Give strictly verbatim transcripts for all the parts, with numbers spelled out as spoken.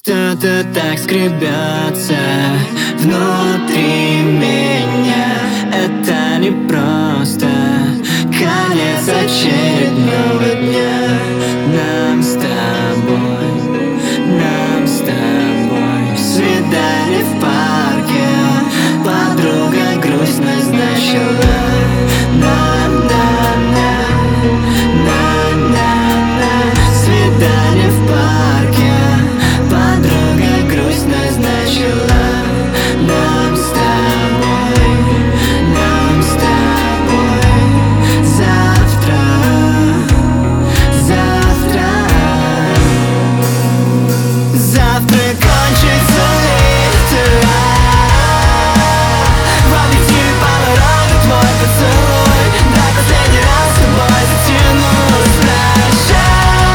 Что-то так скребется внутри меня. Это не просто конец очередного дня. Нам с тобой, нам с тобой свидание в парке. Подруга грусть назначила. Нам, нам, нам, нам, нам, нам свидание в парке. Подруга грусть назначила. Нам с тобой, нам с тобой завтра, завтра. Завтра кончится лето. В объективе поворот твой поцелуй. Да, последний раз с тобой затянусь. Прощай.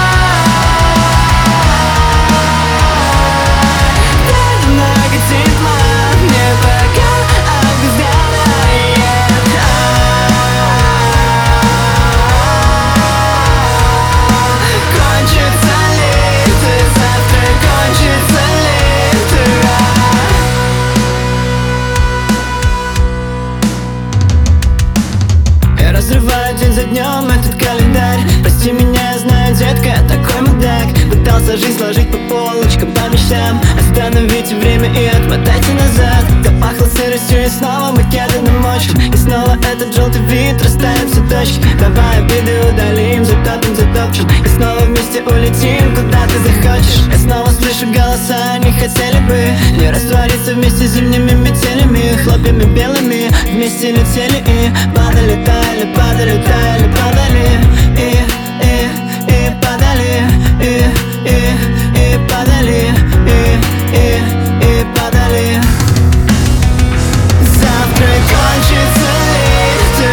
Дай немного тепла мне, пока август гадает. Кончится лето, завтра кончится лето. Я разрываю день за днем этот календарь. Прости меня, я знаю, детка, такой мудак. Пытался жизнь сложить по полочкам, по мечтам. Остановите время и отмотайте назад. Запахло сыростью и снова макеты намочим. И снова этот желтый вид, растают все точки. Давай обиды удалим, затопим, затопчем. И снова вместе улетим, куда ты захочешь. Я снова слышу голоса, не хотели бы не раствориться вместе с зимними метелями. Хлопьями белыми вместе летели и падали, таяли, падали, таяли, падали. И, и, и падали, и, и, и падали, и, и, и падали. Завтра кончится лето.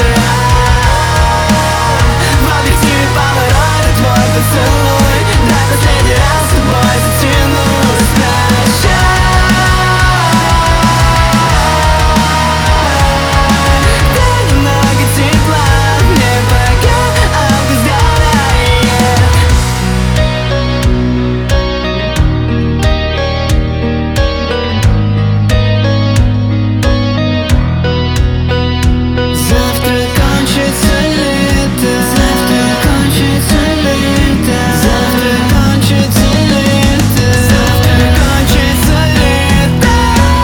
В объективе поворот твой поцелуй. Дай последний раз с тобой затянусь. Прощай. Дай немного тепла мне, пока август гадает. Завтра кончится лето. Завтра кончится лето. Завтра кончится лето. Завтра кончится лето.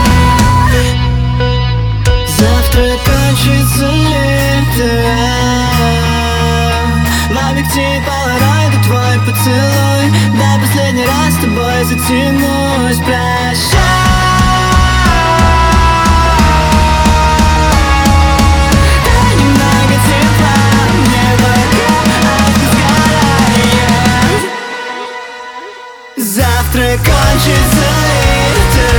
Завтра кончится лето. В объективе полароида твой поцелуй. Дай последний раз с тобой затянусь. Прощай. Дай немного тепла мне, пока август гадает. Завтра кончится лето.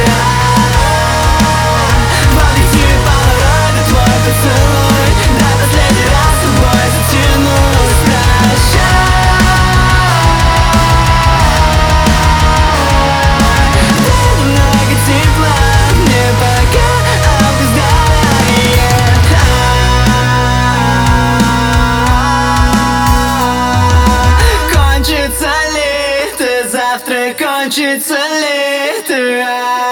В объективе поворот твой поцелуй. Дай последний раз с тобой затянусь. Прощай. Дай немного тепла мне, пока август гадает. Кончится лето, завтра кончится лето.